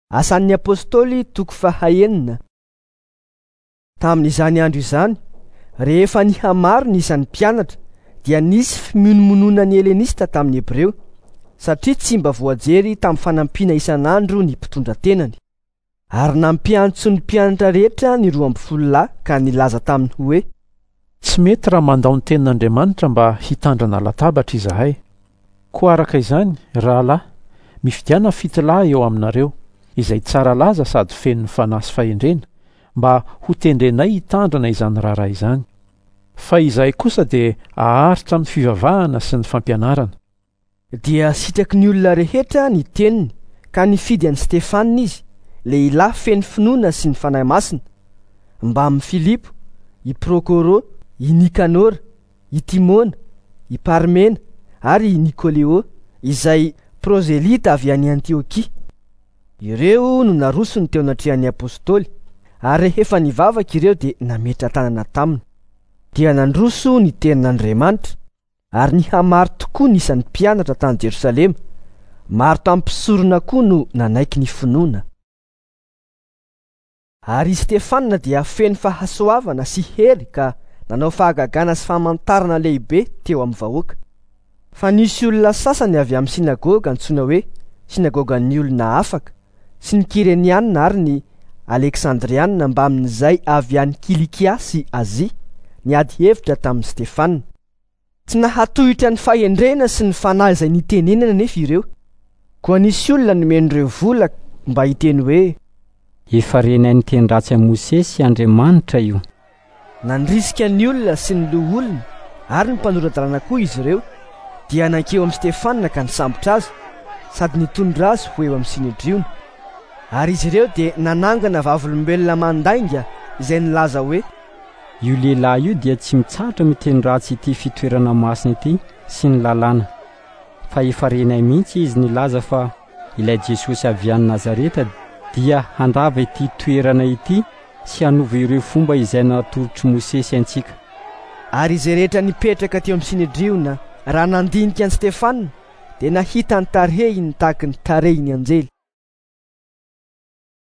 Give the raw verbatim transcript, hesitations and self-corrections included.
Asan'ny apôstôly toko fahaenina. Tamin'izany andro izany, rehefa nihamaro ny isan'ny mpianatra, dia nisy fimonomonona ny helenista tamin'ny Hebreo, satria tsy mba voajery tamin'ny fanampiana isan'andro ny mpitondra tenany. Ary nampiantso ny mpianatra rehetra ny roa amby folo lahy ka nilaza taminy hoe: tsy mety raha mandao ny tenin'Andriamanitra mba hitandrana latabatra izahay. Koa araka izany, rahalahy, mifidiana fito lahy eo aminareo, izay tsara laza sady feno fanahy sy fahendrena, mba ho tendrenay hitandrana izany raharaha izany. Fa izahay kosa dia aharitra amin'ny fivavahana sy ny fampianarana. Dia sitraky ny olona rehetra ny teniny, ka nifidy an'i Stefanina izy, lehilahy feno finoana sy ny fanahy masina, mba amin'ny Filipo, i Prokoro, i Nikanora, i Timona, i Parmena ary i Nikoleo, izay prozelita avy any Antiokia. Ireo no naroso ny teo anatrehan'ny apôstôly, ary rehefa nivavaka ireo dia nametra tanana taminy. Dia nandroso ny tenin'Andriamanitra, ary nihamaro tokoa ny isan'ny mpianatra tany Jerosalema. Maro tamin'ny mpisorona koa no nanaiky ny finoana. Ary Stefanina dia feno fahasoavana sy hery ka nanao fahagagana sy famantarana lehibe teo amin'ny vahoaka. Fa nisy olona sasany avy amin'ny sinagoga antsoina hoe sinagogan'ny olona afaka, sy ny Kirenianina ary ny Aleksandrianina mba amin'izay avy any Kilikia sy Azia, niady hevitra tamin'i Stefanina. Tsy nahatohitra ny fahendrena sy ny fanahy izay nitenenana nefa ireo. Koa nisy olona nomen'ireo vola mba hiteny hoe: efa renay ny teny ratsy a Mose sy Andriamanitra io. Nandrisika ny olona sy ny loha olona ary ny mpanoran-dalàna koa izy ireo, dia nankeo amin'ny Stefanina ka nisambotra azy, sady nitondra azy ho eo amin'ny Sinedriona. Ary izy ireo dia nanangana vavolombelona mandainga izay nilaza hoe: io lehilahy io dia tsy mitsahatra miteny ratsy ity fitoerana masina ity sy ny lalàna. Fa efa renay mihitsy izy nilaza fa ilay Jesosy avy any Nazareta dia handrava ity toerana ity sy hanova ireo fomba izay natorotry Mose sy antsika. Ary izay rehetra nipetraka teo amin'ny Sinedriona raha nandinika an'i Stefanina dia nahita ny tarehiny tahaka ny tarehiny anjely.